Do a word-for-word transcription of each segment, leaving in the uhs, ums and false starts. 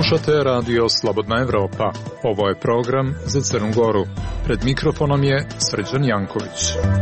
Slušate radio Slobodna Evropa. Ovo je program za Crnu Goru. Pred mikrofonom je Srđan Janković.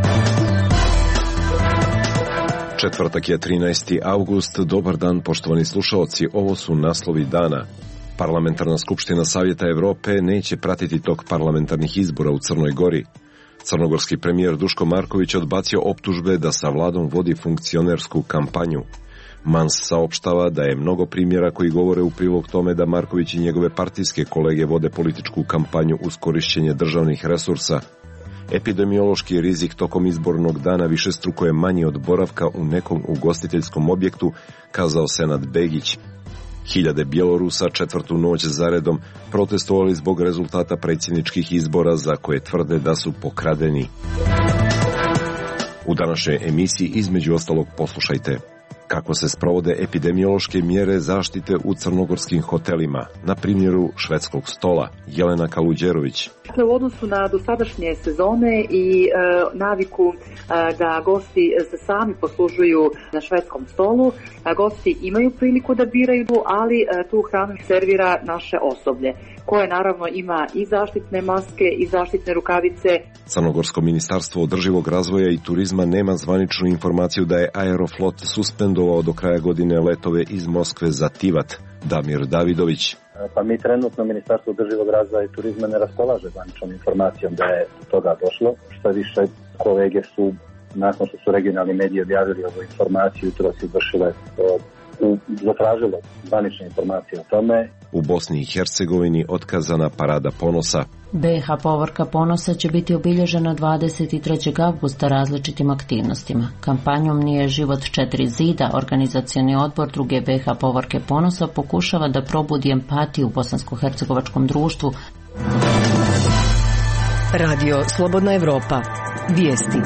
Četvrtak je trinaesti avgust. Dobar dan, poštovani slušaoci. Ovo su naslovi dana. Parlamentarna skupština Savjeta Evrope neće pratiti tok parlamentarnih izbora u Crnoj Gori. Crnogorski premijer Duško Marković odbacio optužbe da sa vladom vodi funkcionersku kampanju. Mans saopštava da je mnogo primjera koji govore u prilog tome da Marković i njegove partijske kolege vode političku kampanju uz korišćenje državnih resursa. Epidemiološki rizik tokom izbornog dana višestruko je manji od boravka u nekom ugostiteljskom objektu, kazao Senad Begić. Hiljade Bjelorusa četvrtu noć zaredom protestovali zbog rezultata predsjedničkih izbora za koje tvrde da su pokradeni. U današnjoj emisiji između ostalog poslušajte kako se sprovode epidemiološke mjere zaštite u crnogorskim hotelima, na primjeru švedskog stola. Jelena Kaluđerović. U odnosu na dosadašnje sezone i e, naviku e, da gosti se sami poslužuju na švedskom stolu, a gosti imaju priliku da biraju, ali e, tu hranu servira naše osoblje, koje naravno ima i zaštitne maske i zaštitne rukavice. Crnogorsko ministarstvo održivog razvoja i turizma nema zvaničnu informaciju da je Aeroflot suspendovao do kraja godine letove iz Moskve za Tivat. Damir Davidović. Pa mi trenutno Ministarstvo održivog razvoja i turizma ne raspolaže zvaničnom informacijom da je do toga došlo. Što više, kolege su, nakon što su regionalni mediji objavili ovu informaciju, jutro su izvršile u zatražilo zvanične informacije o tome. U Bosni i Hercegovini otkazana parada ponosa. B iH Povorka ponosa će biti obilježena dvadeset trećeg avgusta različitim aktivnostima. Kampanjom Nije život četiri zida, organizacioni odbor druge B iH Povorke ponosa pokušava da probudi empatiju u bosansko-hercegovačkom društvu. Radio Slobodna Evropa. Vijesti.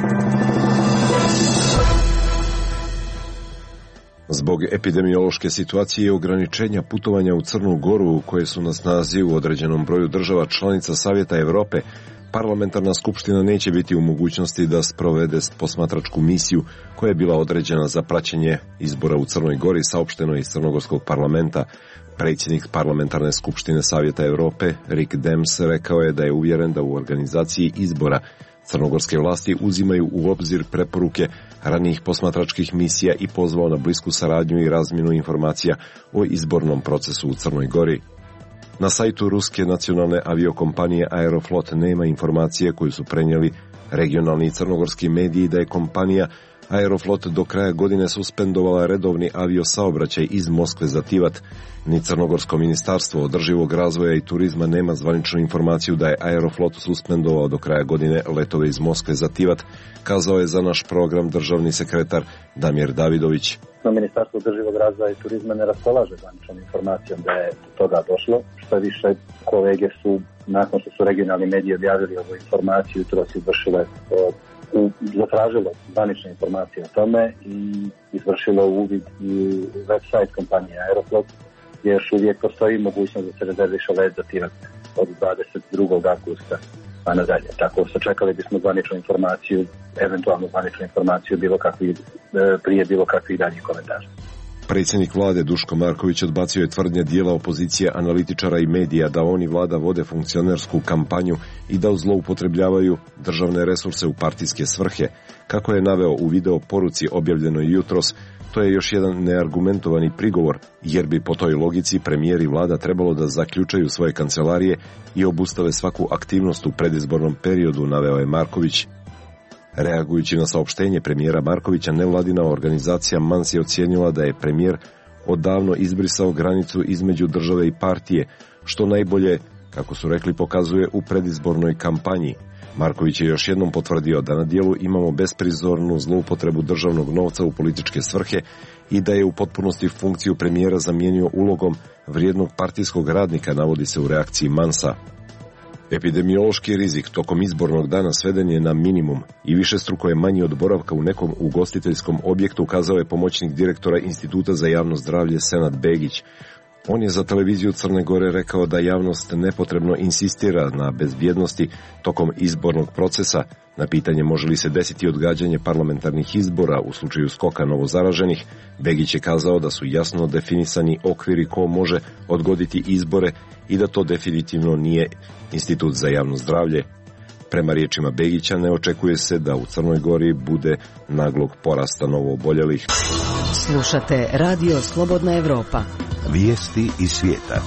Zbog epidemiološke situacije i ograničenja putovanja u Crnu Goru, koje su na snazi u određenom broju država članica Savjeta Evrope, parlamentarna skupština neće biti u mogućnosti da sprovede posmatračku misiju koja je bila određena za praćenje izbora u Crnoj Gori, saopšteno iz Crnogorskog parlamenta. Predsjednik parlamentarne skupštine Savjeta Evrope, Rik Dems, rekao je da je uvjeren da u organizaciji izbora crnogorske vlasti uzimaju u obzir preporuke ranijih posmatračkih misija i pozvao na blisku saradnju i razmjenu informacija o izbornom procesu u Crnoj Gori. Na sajtu ruske nacionalne aviokompanije Aeroflot nema informacije koju su prenijeli regionalni i crnogorski mediji da je kompanija Aeroflot do kraja godine suspendovala redovni aviosaobraćaj iz Moskve za Tivat. Ni Crnogorsko ministarstvo održivog razvoja i turizma nema zvaničnu informaciju da je Aeroflot suspendovao do kraja godine letove iz Moskve za Tivat, kazao je za naš program državni sekretar Damir Davidović. Ministarstvo održivog razvoja i turizma ne raspolaže zvaničnom informacijom da je do toga došlo. Što više, kolege su, nakon što su regionalni mediji objavili ovu informaciju, jutro su izvršile u zatražilo zvanične informacije o tome i izvršilo uvid i website kompanije Aeroflot, gdje još uvijek postoji mogućnost da se rezerviše let za Tivat od dvadeset drugog avgusta pa nadalje. Tako sačekali bismo zvaničnu informaciju, eventualno zvaničnu informaciju bilo kakvi, prije bilo kakvih daljih komentara. Predsjednik vlade Duško Marković odbacio je tvrdnje dijela opozicije, analitičara i medija da oni vlada vode funkcionersku kampanju i da zloupotrebljavaju državne resurse u partijske svrhe. Kako je naveo u video poruci objavljenoj jutros, to je još jedan neargumentovani prigovor, jer bi po toj logici premijer i vlada trebalo da zaključaju svoje kancelarije i obustave svaku aktivnost u predizbornom periodu, naveo je Marković. Reagujući na saopštenje premijera Markovića, nevladina organizacija Mans je ocijenila da je premijer odavno izbrisao granicu između države i partije, što najbolje, kako su rekli, pokazuje u predizbornoj kampanji. Marković je još jednom potvrdio da na dijelu imamo besprizornu zloupotrebu državnog novca u političke svrhe i da je u potpunosti funkciju premijera zamijenio ulogom vrijednog partijskog radnika, navodi se u reakciji Mansa. Epidemiološki rizik tokom izbornog dana sveden je na minimum i višestruko je manji od boravka u nekom ugostiteljskom objektu, kazao je pomoćnik direktora Instituta za javno zdravlje Senad Begić. On je za televiziju Crne Gore rekao da javnost nepotrebno insistira na bezbjednosti tokom izbornog procesa. Na pitanje može li se desiti odgađanje parlamentarnih izbora u slučaju skoka novozaraženih, Begić je kazao da su jasno definisani okviri ko može odgoditi izbore i da to definitivno nije Institut za javno zdravlje. Prema riječima Begića ne očekuje se da u Crnoj Gori bude naglog porasta novooboljelih. Slušate Radio Slobodna Evropa. Vijesti iz svijeta.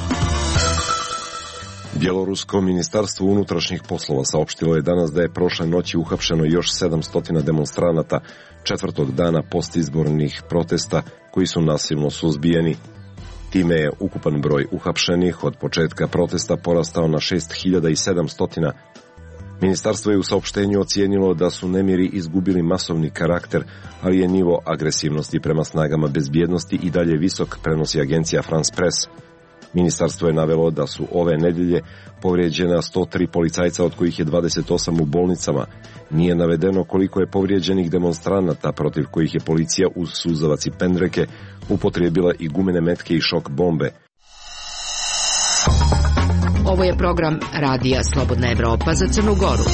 Bjelorusko ministarstvo unutrašnjih poslova saopštilo je danas da je prošle noći uhapšeno još sedamsto demonstranata četvrtog dana postizbornih protesta koji su nasilno suzbijeni. Time je ukupan broj uhapšenih od početka protesta porastao na šest hiljada sedamsto. Ministarstvo je u saopštenju ocijenilo da su nemiri izgubili masovni karakter, ali je nivo agresivnosti prema snagama bezbjednosti i dalje visok, prenosi agencija France Press. Ministarstvo je navelo da su ove nedjelje povrijeđena sto tri policajca, od kojih je dvadeset osam u bolnicama. Nije navedeno koliko je povrijeđenih demonstranata, protiv kojih je policija uz suzavac i pendreke upotrijebila i gumene metke i šok bombe. Ovo je program Radija Slobodna Evropa za Crnu Goru.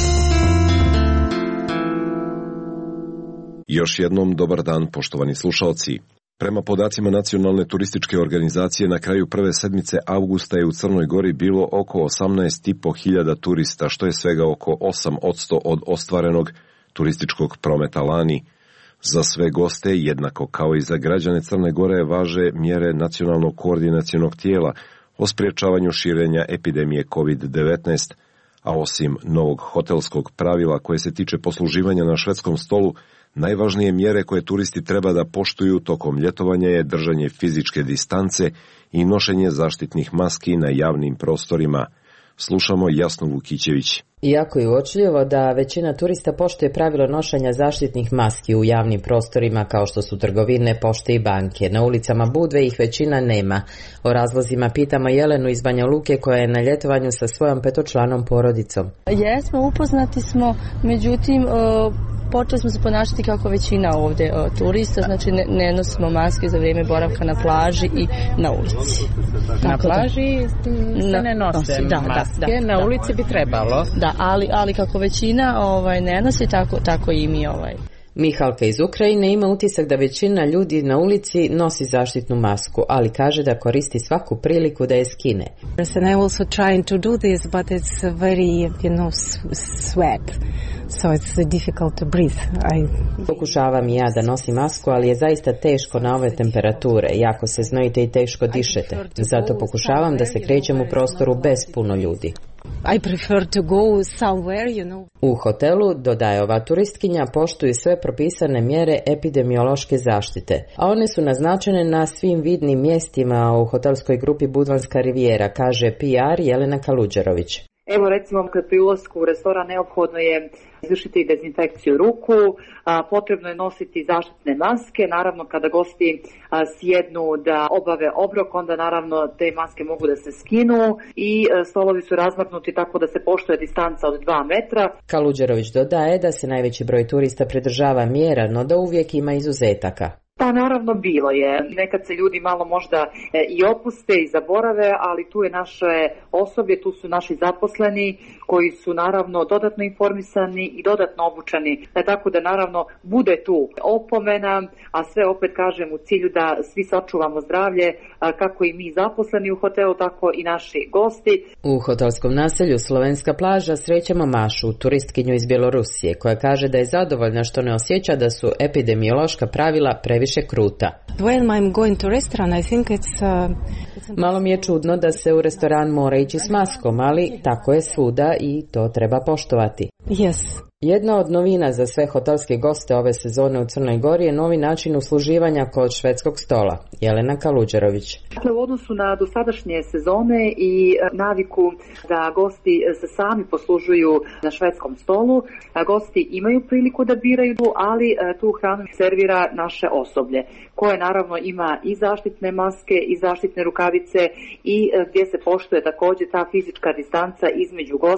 Još jednom dobar dan, poštovani slušalci. Prema podacima Nacionalne turističke organizacije, na kraju prve sedmice avgusta je u Crnoj Gori bilo oko osamnaest i po hiljada turista, što je svega oko osam posto od ostvarenog turističkog prometa lani. Za sve goste, jednako kao i za građane Crne Gore, važe mjere nacionalnog koordinacionog tijela o sprječavanju širenja epidemije kovid devetnaest, a osim novog hotelskog pravila koje se tiče posluživanja na švedskom stolu, najvažnije mjere koje turisti treba da poštuju tokom ljetovanja je držanje fizičke distance i nošenje zaštitnih maski na javnim prostorima. Slušamo Jasnu Vukićević. Iako je uočljivo da većina turista poštuje pravilo nošenja zaštitnih maski u javnim prostorima kao što su trgovine, pošte i banke, na ulicama Budve ih većina nema. O razlozima pitamo Jelenu iz Banja Luke koja je na ljetovanju sa svojom petočlanom porodicom. Jesmo, upoznati smo, međutim počeli smo se ponašati kako većina ovdje turista, znači ne, ne nosimo maske za vrijeme boravka na plaži i na ulici. Na tako plaži se na, ne nose da, maske, da, da, na ulici bi trebalo. Da, ali, ali kako većina ovaj, ne nosi, tako, tako i mi ovaj. Mihalka iz Ukrajine ima utisak da većina ljudi na ulici nosi zaštitnu masku, ali kaže da koristi svaku priliku da je skine. And I also trying to do this, but it's very, you know, sweat. So it's difficult to breathe. I... Pokušavam i ja da nosim masku, ali je zaista teško na ove temperature. Jako se znojite i teško dišete. Zato pokušavam da se krećem u prostoru bez puno ljudi. I prefer to go somewhere, you know. U hotelu, dodaje ova turistkinja, poštuju sve propisane mjere epidemiološke zaštite, a one su naznačene na svim vidnim mjestima u hotelskoj grupi Budvanska rivijera, kaže P R Jelena Kaluđerović. Evo recimo kad pri ulasku u restoran neophodno je izvršiti dezinfekciju ruku, a, potrebno je nositi zaštitne maske, naravno kada gosti a, sjednu da obave obrok, onda naravno te maske mogu da se skinu i a, stolovi su razmaknuti tako da se poštuje distanca od dva metra. Kaluđerović dodaje da se najveći broj turista pridržava mjera, no da uvijek ima izuzetaka. Pa naravno bilo je. Nekad se ljudi malo možda i opuste i zaborave, ali tu je naše osoblje, tu su naši zaposleni koji su naravno dodatno informisani i dodatno obučeni. Tako da naravno bude tu opomena, a sve opet kažem u cilju da svi sačuvamo zdravlje, kako i mi zaposleni u hotelu, tako i naši gosti. U hotelskom naselju Slovenska plaža srećemo Mašu, turistkinju iz Bjelorusije, koja kaže da je zadovoljna što ne osjeća da su epidemiološka pravila previše kruta. When I'm going to restaurant, I think it's, uh, it's Malo mi je čudno da se u restoran mora ići s maskom, ali tako je svuda i to treba poštovati. Yes. Jedna od novina za sve hotelske goste ove sezone u Crnoj Gori je novi način usluživanja kod švedskog stola. Jelena Kaluđerović. Dakle, u odnosu na dosadašnje sezone i naviku da gosti se sami poslužuju na švedskom stolu, gosti imaju priliku da biraju, ali tu hranu servira naše osoblje, koje naravno ima i zaštitne maske i zaštitne rukavice i gdje se poštuje također ta fizička distanca između gosta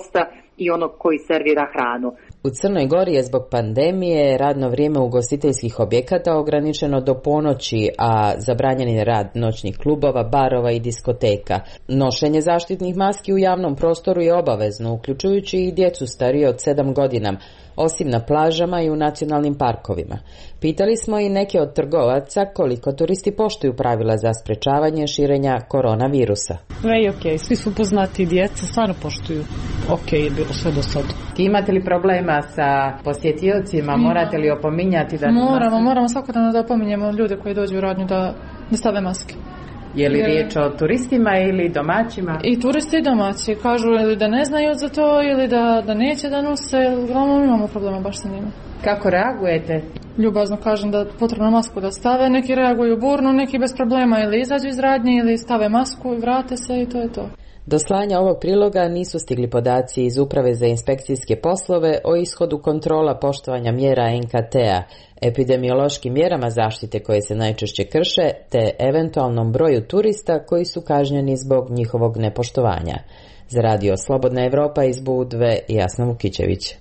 i onog koji servira hranu. U Crnoj Gori je zbog pandemije radno vrijeme ugostiteljskih objekata ograničeno do ponoći, a zabranjen je rad noćnih klubova, barova i diskoteka. Nošenje zaštitnih maski u javnom prostoru je obavezno, uključujući i djecu starije od sedam godina, osim na plažama i u nacionalnim parkovima. Pitali smo i neke od trgovaca koliko turisti poštuju pravila za sprečavanje širenja koronavirusa. Sve je okej, svi su poznati, djeca stvarno poštuju. Okej je bilo sve do sada. Imate li problema sa posjetiocima? Morate li opominjati da... Moramo, maske? moramo svakodnevno da opominjemo ljude koji dođu u radnju da, da stave maske. Je li riječ o turistima ili domaćima? I turisti i domaći. Kažu ili da ne znaju za to ili da, da neće da nose. Uglavnom imamo problema baš sa njima. Kako reagujete? Ljubazno kažem da potrebno masku da stave. Neki reaguju burno, neki bez problema ili izađu iz radnje ili stave masku i vrate se i to je to. Do slanja ovog priloga nisu stigli podaci iz Uprave za inspekcijske poslove o ishodu kontrola poštovanja mjera en ka te a, epidemiološkim mjerama zaštite koje se najčešće krše, te eventualnom broju turista koji su kažnjeni zbog njihovog nepoštovanja. Za radio Slobodna Evropa iz Budve, Jasna Vukićević.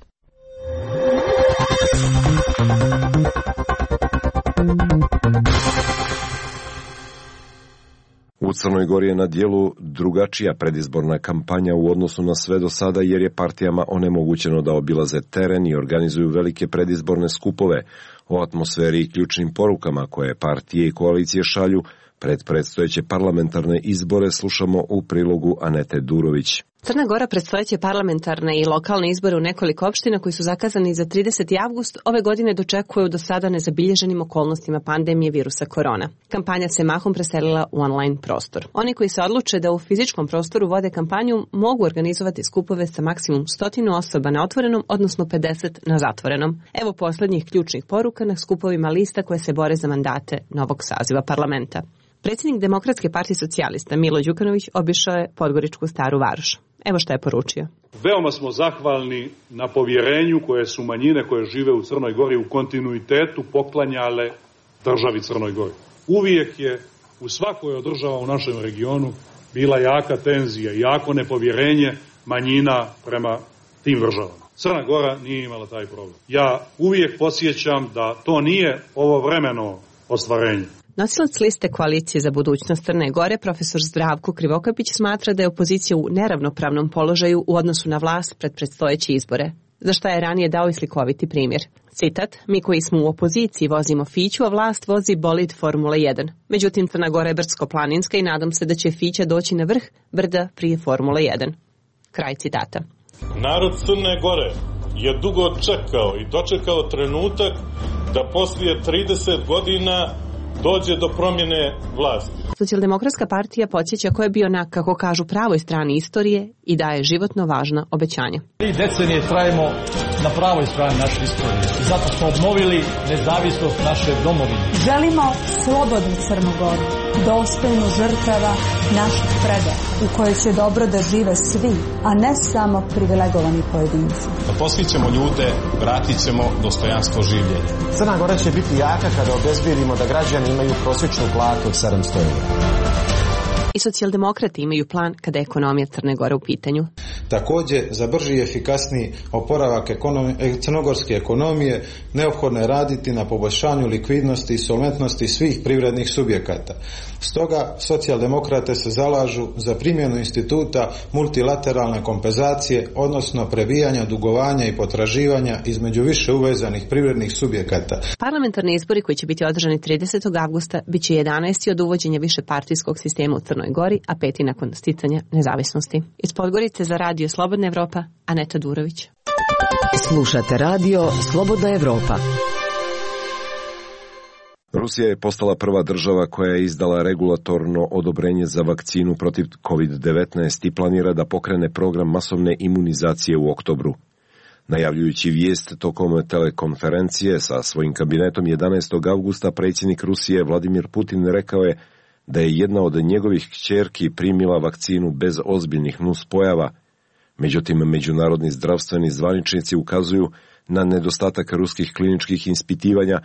U Crnoj Gori je na dijelu drugačija predizborna kampanja u odnosu na sve do sada, jer je partijama onemogućeno da obilaze teren i organizuju velike predizborne skupove. O atmosferi i ključnim porukama koje partije i koalicije šalju pred predstojeće parlamentarne izbore slušamo u prilogu Anete Durović. Crna Gora predstojeće parlamentarne i lokalne izbore u nekoliko opština koji su zakazani za trideseti avgust ove godine dočekuju do sada nezabilježenim okolnostima pandemije virusa korona. Kampanja se mahom preselila u online prostor. Oni koji se odluče da u fizičkom prostoru vode kampanju mogu organizovati skupove sa maksimum stotinu osoba na otvorenom, odnosno pedeset na zatvorenom. Evo posljednjih ključnih poruka na skupovima lista koje se bore za mandate novog saziva parlamenta. Predsjednik Demokratske partije socijalista Milo Đukanović obišao je Podgoričku Staru Varoš. Evo što je poručio. Veoma smo zahvalni na povjerenju koje su manjine koje žive u Crnoj Gori u kontinuitetu poklanjale državi Crnoj Gori. Uvijek je u svakoj od država u našem regionu bila jaka tenzija i jako nepovjerenje manjina prema tim državama. Crna Gora nije imala taj problem. Ja uvijek podsjećam da to nije ovovremeno ostvarenje. Nosilac liste Koalicije za budućnost Crne Gore, profesor Zdravko Krivokapić, smatra da je opozicija u neravnopravnom položaju u odnosu na vlast pred predstojeće izbore, za što je ranije dao i slikoviti primjer. Citat, mi koji smo u opoziciji vozimo Fiću, a vlast vozi bolid Formule jedan. Međutim, Crna Gora je brdsko-planinska i nadam se da će Fića doći na vrh brda prije Formule jedan. Kraj citata. Narod Crne Gore je dugo čekao i dočekao trenutak da poslije trideset godina dođe do promjene vlasti. Socijaldemokratska partija podsjeća ko je bio na, kako kažu, pravoj strani istorije i daje životno važna obećanja. Tri decenije trajimo na pravoj strani naše istorije. Zato smo obnovili nezavisnost naše domovine. Želimo slobodnu Crnu Goru, dostojnu žrtava naših predaka, u kojoj će dobro da žive svi, a ne samo privilegovani pojedinci. Da posvićemo ljude, vratit ćemo dostojanstvo življenja. Crna Gora će biti jaka kada obezbijedimo da građani imaju prosječnu platu od sedamsto eura. I socijaldemokrati imaju plan kada je ekonomija Crne Gore u pitanju. Također, za brži i efikasniji oporavak ekonomije, crnogorske ekonomije neophodno je raditi na poboljšanju likvidnosti i solventnosti svih privrednih subjekata. Stoga, socijaldemokrate se zalažu za primjenu instituta multilateralne kompenzacije, odnosno prebijanja dugovanja i potraživanja između više uvezanih privrednih subjekata. Parlamentarni izbori koji će biti održani tridesetog avgusta bit će jedanaesti od uvođenja višepartijskog sistema u Crnoj Gori, a peti nakon sticanja nezavisnosti. Iz Podgorice za radio Slobodna Evropa, Aneta Durović. Slušate radio Slobodna Evropa. Rusija je postala prva država koja je izdala regulatorno odobrenje za vakcinu protiv kovid devetnaest i planira da pokrene program masovne imunizacije u oktobru. Najavljujući vijest tokom telekonferencije sa svojim kabinetom jedanaestog avgusta, predsjednik Rusije Vladimir Putin rekao je da je jedna od njegovih kćerki primila vakcinu bez ozbiljnih nuspojava. Međutim, međunarodni zdravstveni zvaničnici ukazuju na nedostatak ruskih kliničkih ispitivanja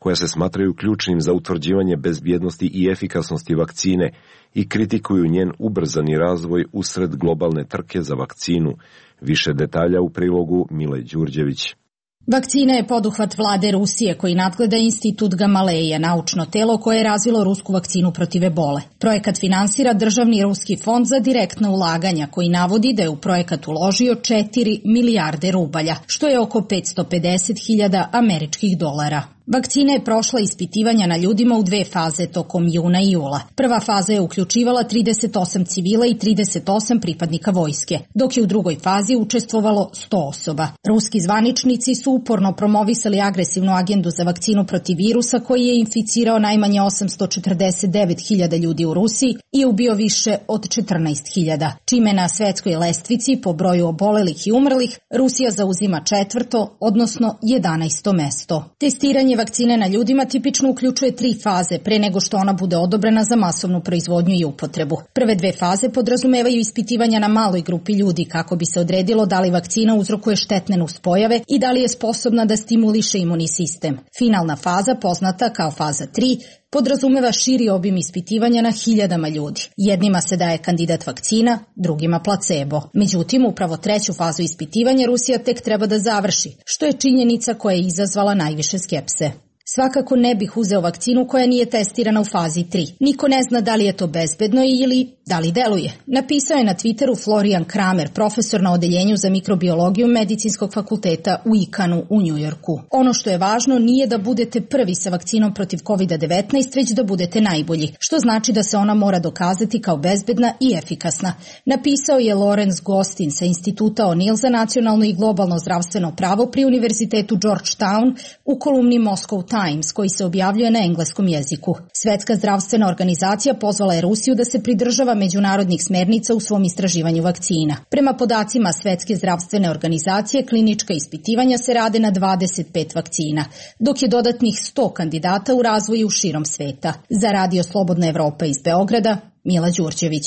koja se smatraju ključnim za utvrđivanje bezbjednosti i efikasnosti vakcine i kritikuju njen ubrzani razvoj usred globalne trke za vakcinu. Više detalja u prilogu Mile Đurđević. Vakcina je poduhvat vlade Rusije koji nadgleda Institut Gamaleja, naučno telo koje je razvilo rusku vakcinu protiv ebole. Projekat finansira Državni ruski fond za direktna ulaganja koji navodi da je u projekat uložio četiri milijarde rubalja, što je oko petsto pedeset hiljada američkih dolara. Vakcina je prošla ispitivanja na ljudima u dve faze tokom juna i jula. Prva faza je uključivala trideset osam civila i trideset osam pripadnika vojske, dok je u drugoj fazi učestvovalo sto osoba. Ruski zvaničnici su uporno promovisali agresivnu agendu za vakcinu protiv virusa koji je inficirao najmanje osamsto četrdeset devet hiljada ljudi u Rusiji i ubio više od četrnaest hiljada, čime na svetskoj lestvici po broju obolelih i umrlih Rusija zauzima četvrto, odnosno jedanaesto mesto. Testiranje vakcine na ljudima tipično uključuje tri faze pre nego što ona bude odobrena za masovnu proizvodnju i upotrebu. Prve dve faze podrazumevaju ispitivanja na maloj grupi ljudi kako bi se odredilo da li vakcina uzrokuje štetne nuspojave i da li je sposobna da stimuliše imunni sistem. Finalna faza, poznata kao faza tri, podrazumeva širi obim ispitivanja na hiljadama ljudi. Jednima se daje kandidat vakcina, drugima placebo. Međutim, upravo treću fazu ispitivanja Rusija tek treba da završi, što je činjenica koja je izazvala najviše skepse. Svakako ne bih uzeo vakcinu koja nije testirana u fazi tri. Niko ne zna da li je to bezbedno ili da li deluje. Napisao je na Twitteru Florian Kramer, profesor na odeljenju za mikrobiologiju Medicinskog fakulteta u Icanu u Njujorku. Ono što je važno nije da budete prvi sa vakcinom protiv kovid devetnaest, već da budete najbolji, što znači da se ona mora dokazati kao bezbedna i efikasna. Napisao je Lawrence Gostin sa Instituta O'Neill za nacionalno i globalno zdravstveno pravo pri Univerzitetu Georgetown u kolumni Moscow Times, koji se objavljuje na engleskom jeziku. Svetska zdravstvena organizacija pozvala je Rusiju da se pridržava međunarodnih smernica u svom istraživanju vakcina. Prema podacima Svetske zdravstvene organizacije, klinička ispitivanja se rade na dvadeset pet vakcina, dok je dodatnih sto kandidata u razvoju širom sveta. Za Radio Slobodna Evropa iz Beograda, Mila Đurđević.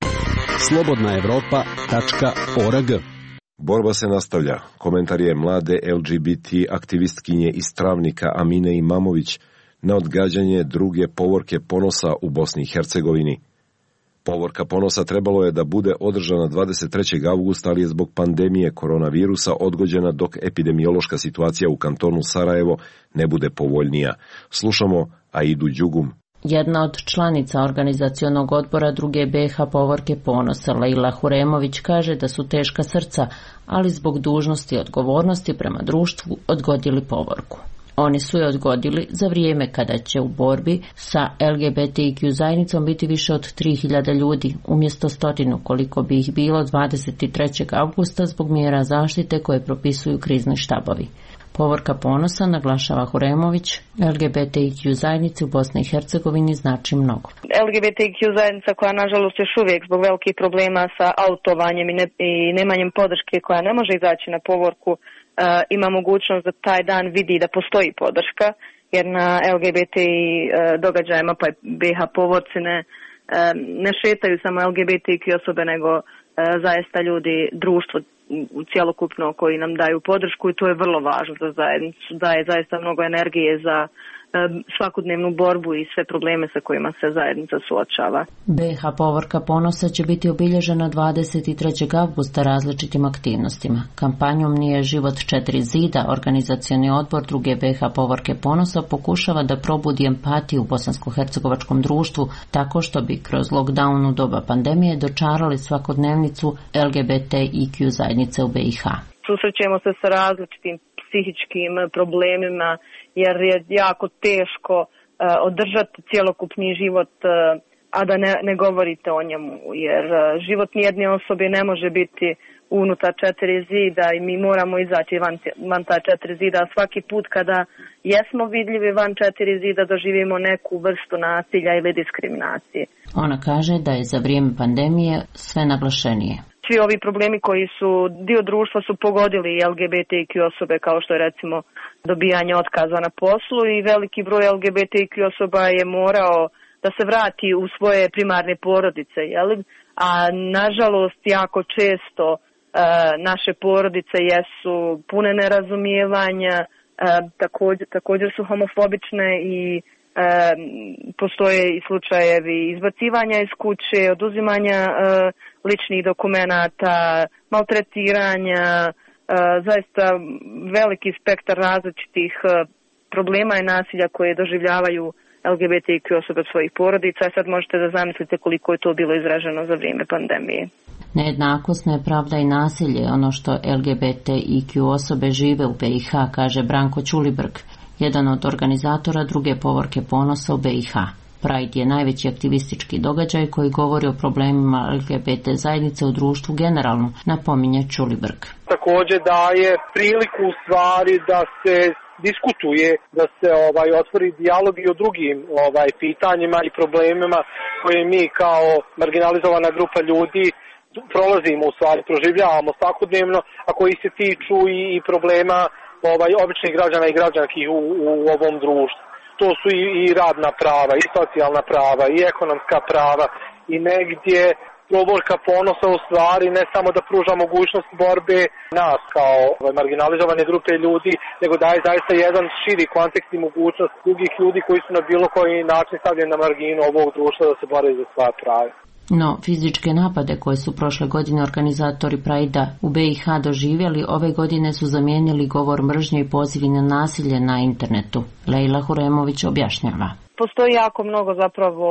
slobodna evropa tačka org. Borba se nastavlja. Komentar je mlade L G B T aktivistkinje iz Travnika Amine Imamović na odgađanje druge povorke ponosa u Bosni i Hercegovini. Povorka ponosa trebalo je da bude održana dvadeset trećeg avgusta, ali je zbog pandemije koronavirusa odgođena dok epidemiološka situacija u kantonu Sarajevo ne bude povoljnija. Slušamo Aidu Đugum. Jedna od članica organizacionog odbora druge B H povorke ponosa, Leila Huremović, kaže da su teška srca, ali zbog dužnosti i odgovornosti prema društvu odgodili povorku. Oni su je odgodili za vrijeme kada će u borbi sa L G B T Q zajednicom biti više od tri hiljade ljudi, umjesto stotinu koliko bi ih bilo dvadeset trećeg avgusta zbog mjera zaštite koje propisuju krizni štabovi. Povorka ponosa, naglašava Huremović, L G B T Q zajednici u Bosni i Hercegovini znači mnogo. L G B T Q zajednica koja nažalost još uvijek zbog velikih problema sa autovanjem i, ne, i nemanjem podrške koja ne može izaći na povorku, uh, ima mogućnost da taj dan vidi da postoji podrška, jer na L G B T uh, događajima pa B H povorci ne, uh, ne šetaju samo L G B T Q osobe, nego uh, zaista ljudi, društvo cjelokupno koji nam daju podršku, i to je vrlo važno za zajednicu, daje zaista mnogo energije za svakodnevnu borbu i sve probleme sa kojima se zajednica suočava. B H povorka ponosa će biti obilježena dvadeset trećeg avgusta različitim aktivnostima. Kampanjom Nije život četiri zida, organizacioni odbor druge B H povorke ponosa pokušava da probudi empatiju u bosansko-hercegovačkom društvu tako što bi kroz lockdown u doba pandemije dočarali svakodnevnicu L G B T I Q zajednice u B i H. Susrećemo se sa različitim psihičkim problemima, jer je jako teško uh, održati cjelokupni život, uh, a da ne, ne govorite o njemu, jer uh, život nijedne osobe ne može biti unutar četiri zida i mi moramo izaći van, van ta četiri zida. Svaki put kada jesmo vidljivi van četiri zida doživimo neku vrstu nasilja ili diskriminacije. Ona kaže da je za vrijeme pandemije sve naglašenije. Svi ovi problemi koji su dio društva su pogodili L G B T Q osobe, kao što je recimo dobijanje otkaza na poslu, i veliki broj L G B T Q osoba je morao da se vrati u svoje primarne porodice, jel? A nažalost jako često e, naše porodice jesu pune nerazumijevanja, također, također su homofobične i e, postoje i slučajevi izbacivanja iz kuće, oduzimanja e, ličnih dokumenata, maltretiranja, e, zaista veliki spektar različitih e, problema i nasilja koje doživljavaju L G B T Q osobe od svojih porodica. Sad možete da zamislite koliko je to bilo izraženo za vrijeme pandemije. Nejednakost, nepravda i nasilje je ono što L G B T I Q osobe žive u B i H, kaže Branko Ćulibrk, jedan od organizatora druge povorke ponosa u B i H. Pride je najveći aktivistički događaj koji govori o problemima L G B T zajednice u društvu generalno, napominje Ćulibrk. Također daje priliku u stvari da se diskutuje, da se ovaj otvori dijalog i o drugim ovaj pitanjima i problemima koje mi kao marginalizovana grupa ljudi prolazimo, u stvari proživljavamo svakodnevno, a koji se tiču i, i problema ovaj običnih građana i građanki u, u ovom društvu. To su i, i radna prava, i socijalna prava, i ekonomska prava, i negdje povorka ponosa u stvari ne samo da pruža mogućnost borbe nas kao marginalizovane grupe ljudi, nego daje zaista jedan širi kontekst i mogućnost drugih ljudi koji su na bilo koji način stavljeni na marginu ovog društva da se bore za svoja prava. No, fizičke napade koje su prošle godine organizatori Prajda u B i H doživjeli, ove godine su zamijenili govor mržnje i pozivi na nasilje na internetu. Lejla Huremović objašnjava. Postoji jako mnogo zapravo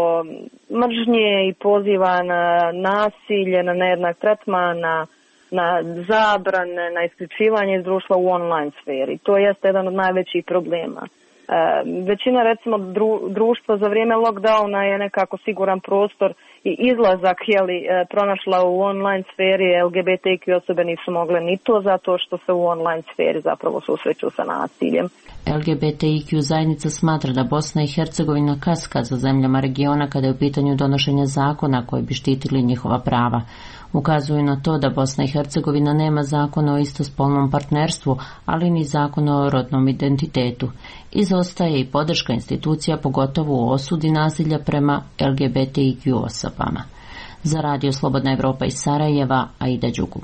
mržnje i poziva na nasilje, na nejednak tretman, na, na zabrane, na isključivanje iz društva u online sferi. To jeste jedan od najvećih problema. E, većina recimo dru, društva za vrijeme lockdowna je nekako siguran prostor i izlazak jeli, e, pronašla u online sferi. L G B T Q osobe nisu mogle ni to zato što se u online sferi zapravo susreću sa nasiljem. L G B T I Q zajednica smatra da Bosna i Hercegovina kaska za zemljama regiona kada je u pitanju donošenja zakona koji bi štitili njihova prava. Ukazuju na to da Bosna i Hercegovina nema zakona o istospolnom partnerstvu, ali ni zakona o rodnom identitetu. Izostaje i podrška institucija, pogotovo u osudi nasilja prema L G B T I Q osobama. Za Radio Slobodna Evropa iz Sarajeva, Aida Đugum.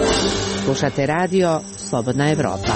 Slušate radio Slobodna Evropa.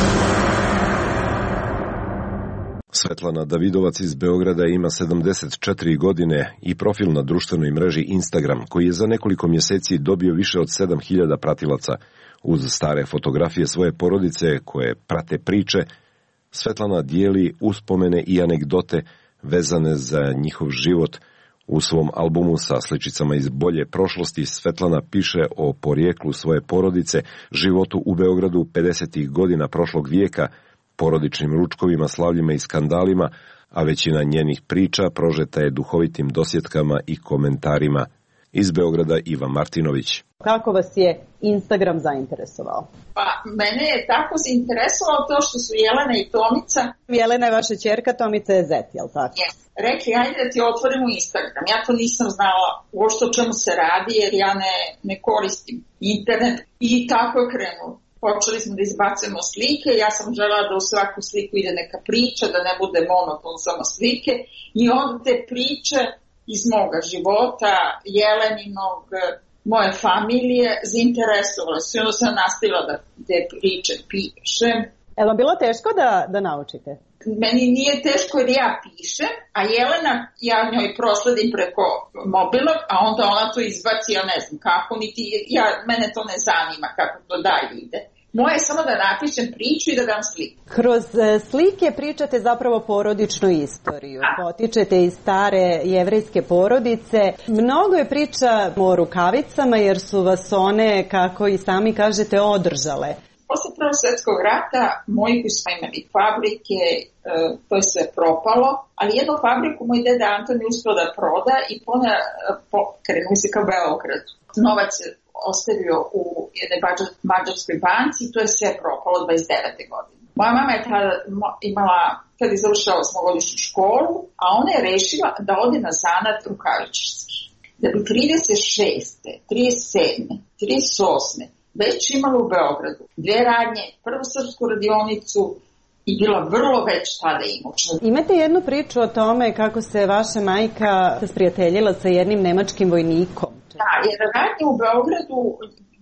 Svetlana Davidovac iz Beograda ima sedamdeset četiri godine i profil na društvenoj mreži Instagram, koji je za nekoliko mjeseci dobio više od sedam hiljada pratilaca. Uz stare fotografije svoje porodice koje prate priče, Svetlana dijeli uspomene i anegdote vezane za njihov život. U svom albumu sa sličicama iz bolje prošlosti Svetlana piše o porijeklu svoje porodice, životu u Beogradu pedesetih godina prošlog vijeka, porodičnim ručkovima, slavljima i skandalima, a većina njenih priča prožeta je duhovitim dosjetkama i komentarima. Iz Beograda Iva Martinović. Kako vas je Instagram zainteresovao? Pa, mene je tako zainteresovao to što su Jelena i Tomica. Jelena je vaša ćerka, Tomica je zet, jel tako? Yes. Rekli, ajde da ti otvorimo Instagram. Ja to nisam znala uopšte o čemu se radi, jer ja ne, ne koristim internet. I tako je krenulo. Počeli smo da izbacujemo slike, ja sam želela da u svaku sliku ide neka priča, da ne bude monoton samo slike. I onda te priče iz moga života, Jeleninog, moje familije, zainteresovale su. I onda sam nastavila da te priče pišem. Je li vam bilo teško da, da naučite? Meni nije teško jer ja pišem, a Jelena, ja njoj prosledim preko mobilnog, a onda ona to izbaci, ja ne znam kako, niti, ja, mene to ne zanima kako to dalje ide. Moje je samo da napišem priču i da dam sliku. Kroz slike pričate zapravo porodičnu istoriju. A. Potičete iz stare jevrejske porodice. Mnogo je priča o rukavicama jer su vas one, kako i sami kažete, održale. Posle Prvog svjetskog rata, moji koji smo imali fabrike, to je sve propalo, ali jednu fabriku moj deda Anton je uspio da proda i pone, po, krenuo se ka Beogradu. Novac je ostavio u jednoj mađarskoj banci i to je sve propalo dvadeset devete godine. Moja mama je tada imala, kada je završila osmogodišnju školu, a ona je rešila da ode na zanat rukavičarski. Da bi trideset šeste, trideset sedme, trideset osme već imala u Beogradu dve radnje, prvu srpsku radionicu i bila vrlo već tada imućna. Imate jednu priču o tome kako se vaša majka sprijateljila sa jednim nemačkim vojnikom. Da, jer radnje u Beogradu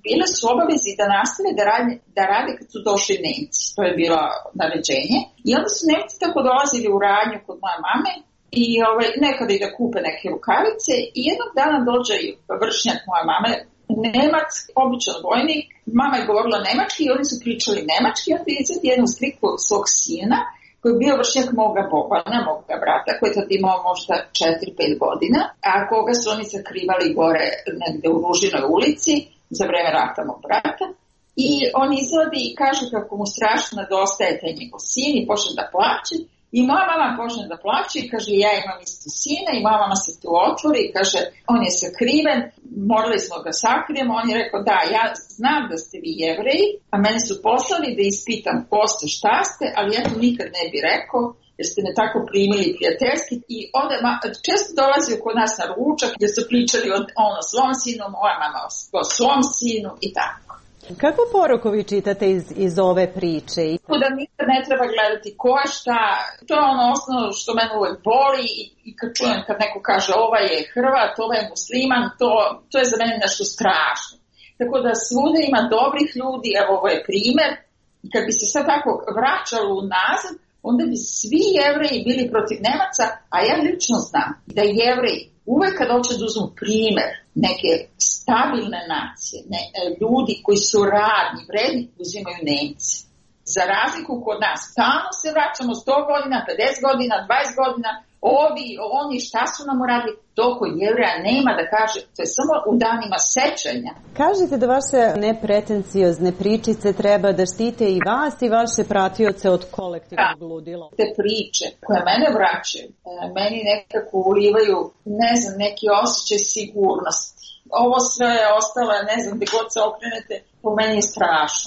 bile su obavezi da nastave da rade, da rade kad su došli Nemci. To je bilo naređenje. I onda su Nemci tako dolazili u radnju kod moje mame i ovaj, nekada i da kupe neke rukavice i jednog dana dođe vršnjak moje mame, Nemac, običan vojnik, mama je govorila nemački i oni su pričali nemački i onda izvedi jednu sliku svog sina koji je bio vršnjak moga Bobana, moga brata, koji je tad imao možda četiri pet godina, a koga su oni sakrivali gore negde u Ružinoj ulici za vreme rata mog brata. I on izvodi i kaže kako mu strašno nedostaje taj njegov sin i počne da plaće. I moja mama počne da plaće i kaže ja imam isto sina i moja mama se tu otvori i kaže on je sakriven, morali smo ga sakrijemo. On je rekao da ja znam da ste vi Jevreji, a mene su poslali da ispitam ko ste, šta ste, ali ja to nikad ne bi rekao jer ste me tako primili prijateljski. I onda često dolazio kod nas na ručak gdje su pričali o, on o svom sinu, moja mama o svom sinu i tako. Kakvu poruku vi čitate iz, iz ove priče? Da nikad ne treba gledati ko je šta, to je ono osnovno što mene uvek boli i, i kad čujem kad neko kaže ovaj je Hrvat, ovaj je musliman, to, to je za mene nešto strašno. Tako da svuda ima dobrih ljudi, evo ovo je primer, i kad bi se sad tako vraćalo unazad, onda bi svi Jevreji bili protiv Nemaca, a ja lično znam da Jevreji uvek kad hoće da uzmu primer neke stabilne nacije, ne, ljudi koji su radni, vredni, uzimaju Nemci. Za razliku kod nas, stalno se vraćamo sto godina, pedeset godina, dvadeset godina, ovi, oni, šta su nam uradili, to kod Jevreja nema da kaže, to je samo u danima sećanja. Kažete da vaše nepretenciozne pričice treba da štite i vas i vaše pratioce od kolektivnog da. ludila. Te priče koje mene vraćaju, meni nekako ulivaju, ne znam, neki osjećaj sigurnosti. Ovo sve je ostalo, ne znam, gde god se okrenete, po meni je strašno.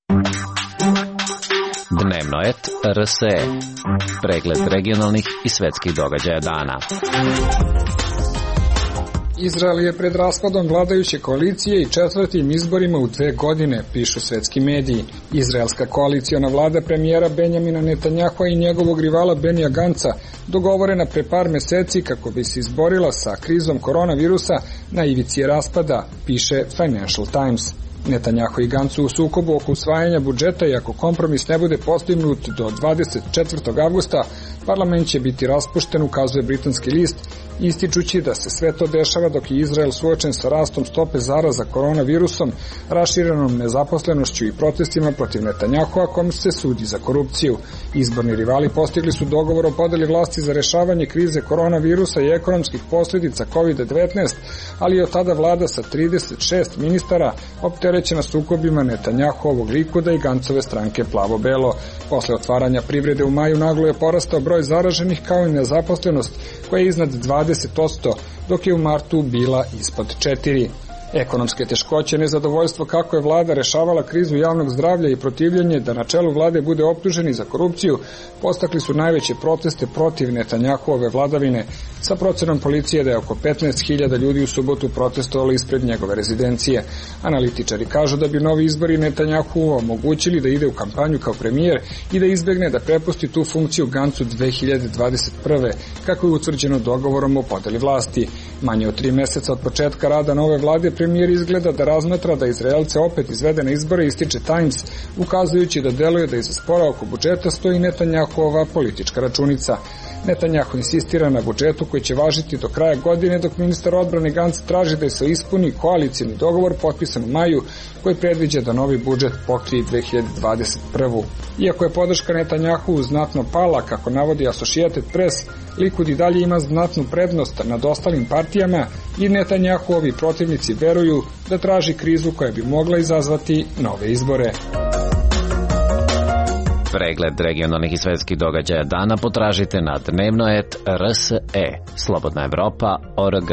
Dnevnoet R S E. Pregled regionalnih i svetskih događaja dana. Izrael je pred raspadom vladajuće koalicije i četvrtim izborima u dve godine, pišu svetski mediji. Izraelska koaliciona vlada premijera Benjamina Netanjahua i njegovog rivala Benija Ganca dogovorena pre par meseci kako bi se izborila sa krizom koronavirusa na ivici raspada, piše Financial Times. Netanjahu i Gancu u sukobu oko usvajanja budžeta i ako kompromis ne bude postignut do dvadeset četvrtog avgusta, parlament će biti raspušten, ukazuje britanski list, ističući da se sve to dešava dok je Izrael suočen sa rastom stope zaraza koronavirusom, raširenom nezaposlenošću i protestima protiv Netanjahua kom se sudi za korupciju. Izborni rivali postigli su dogovor o podeli vlasti za rešavanje krize koronavirusa i ekonomskih posljedica kovid devetnaest, ali je od tada vlada sa trideset šest ministara opterećena sukobima Netanjahuovog Likuda i Gancove stranke Plavo-belo. Posle otvaranja privrede u maju naglo je porastao broj zaraženih kao i nezaposlenost koja je iznad dvadeset posto, dok je u martu bila ispod četiri. Ekonomske teškoće, nezadovoljstvo kako je vlada rešavala krizu javnog zdravlja i protivljenje da na čelu vlade bude optuženi za korupciju postakli su najveće proteste protiv Netanjahuove vladavine, sa procenom policije da je oko petnaest hiljada ljudi u subotu protestovalo ispred njegove rezidencije. Analitičari kažu da bi novi izbori Netanjahu omogućili da ide u kampanju kao premijer i da izbegne da prepusti tu funkciju Gancu dve hiljade dvadeset prve, kako je utvrđeno dogovorom o podeli vlasti. Manje od tri meseca od početka rada nove vlade premijer izgleda da razmatra da Izraelce opet izvede na izbore, ističe Times, ukazujući da deluje da iza spora oko budžeta stoji Netanjahuova politička računica. Netanjahu insistira na budžetu koji će važiti do kraja godine, dok ministar odbrane Gantz traži da se ispuni koalicijni dogovor potpisan u maju koji predviđa da novi budžet pokrije dve hiljade dvadeset prvu. Iako je podrška Netanjahu znatno pala, kako navodi Associated Press, Likud i dalje ima znatnu prednost nad ostalim partijama i Netanjahuovi protivnici veruju da traži krizu koja bi mogla izazvati nove izbore. Pregled regionalnih i svetskih događaja dana potražite na dnevnoet R S E, Slobodna Evropa, O R G.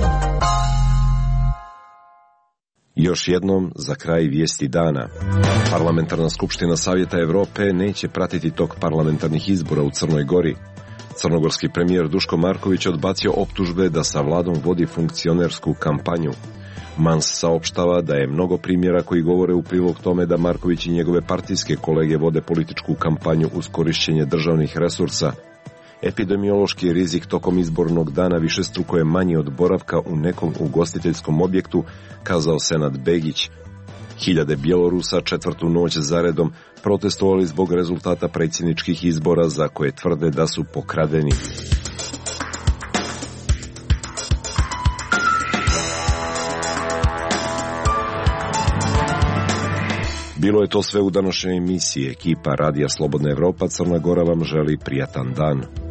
Još jednom za kraj vijesti dana. Parlamentarna skupština Savjeta Evrope neće pratiti tok parlamentarnih izbora u Crnoj Gori. Crnogorski premijer Duško Marković odbacio optužbe da sa vladom vodi funkcionersku kampanju. Mans saopštava da je mnogo primjera koji govore u prilog tome da Marković i njegove partijske kolege vode političku kampanju uz korišćenje državnih resursa. Epidemiološki rizik tokom izbornog dana višestruko je manji od boravka u nekom ugostiteljskom objektu, kazao Senad Begić. Hiljade Bjelorusa četvrtu noć zaredom protestovali zbog rezultata predsjedničkih izbora za koje tvrde da su pokradeni. Bilo je to sve u današnjoj emisiji. Ekipa Radija Slobodna Evropa Crna Gora vam želi prijatan dan.